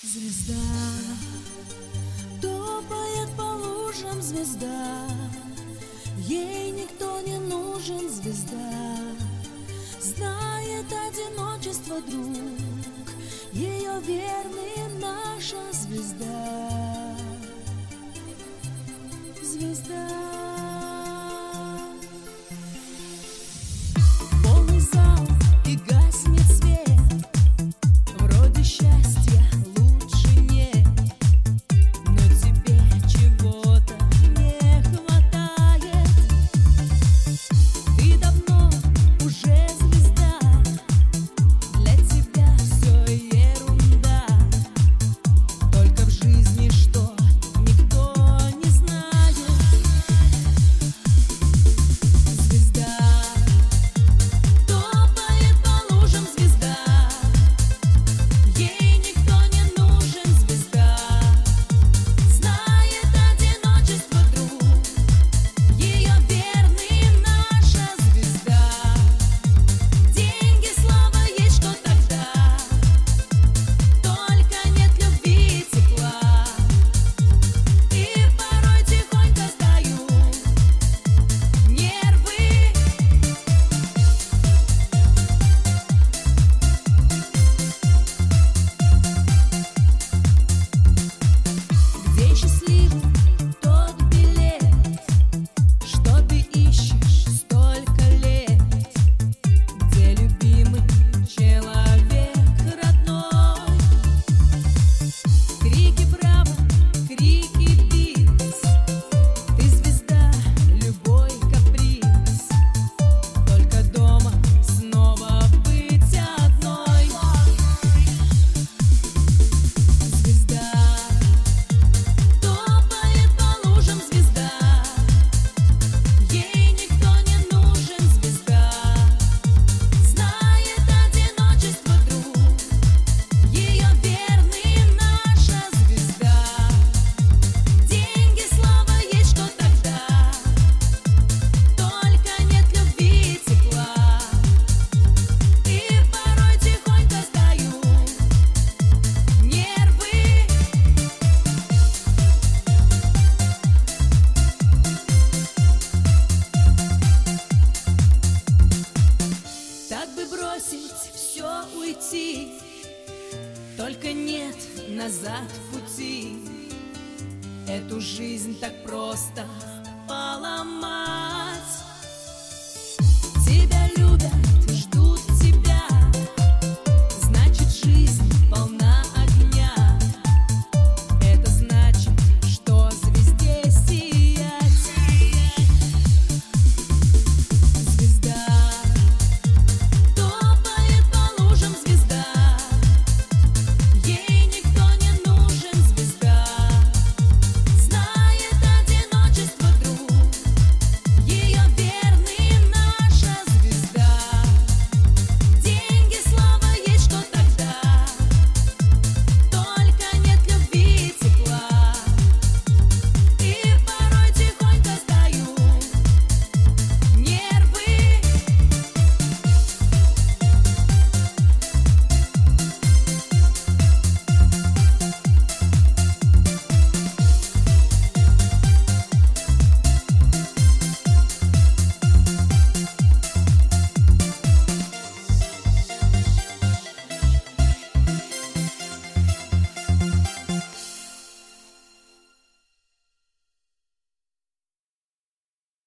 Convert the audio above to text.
Звезда топает по лужам, звезда, ей никто не нужен, звезда знает одиночество, друг, ее верный наша звезда. Звезда. Полный зал и гаснет свет, вроде счастья лучше нет, но тебе чего-то не хватает. Ты давно уже звезда, для тебя все ерунда, только в жизни что никто не знает. Звезда топает по лужам, звезда, ей никто не нужен, звезда знает одиночество, друг, ее верный наша звезда. Деньги, слава есть, что тогда, только нет любви и тепла, и порой тихонько сдаю нервы. Где счастливый тот билет, что ты ищешь столько лет, где любимый человек родной. Крики браво, крики бис, ты звезда, любой каприз, только дома снова быть одной. Звезда топает по лужам, звезда, ей никто не нужен, звезда знает одиночество, друг, ее верный наша звезда. Деньги, слава есть, что тогда, только нет любви и тепла, и порой тихонько сдаю нервы. Так бы бросить все, уйти, только нет назад пути. Эту жизнь так просто поломать. Тебя любят